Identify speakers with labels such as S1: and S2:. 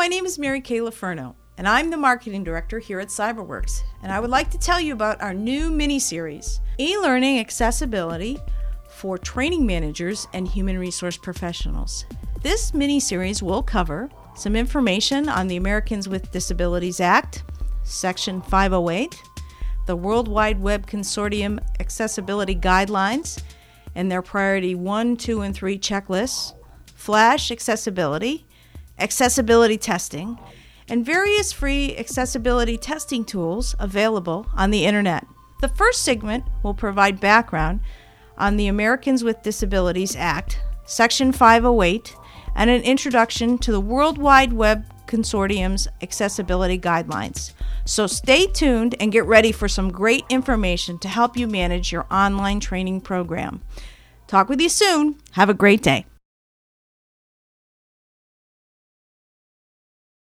S1: my name is Mary Kay Laferno, and I'm the Marketing Director here at Cyberworks, and I would like to tell you about our new mini-series, E-Learning Accessibility for Training Managers and Human Resource Professionals. This mini-series will cover some information on the Americans with Disabilities Act, Section 508, the World Wide Web Consortium Accessibility Guidelines, and their Priority 1, 2, and 3 checklists, Flash accessibility, accessibility testing, and various free accessibility testing tools available on the Internet. The first segment will provide background on the Americans with Disabilities Act, Section 508, and an introduction to the World Wide Web Consortium's accessibility guidelines. So stay tuned and get ready for some great information to help you manage your online training program. Talk with you soon. Have a great day.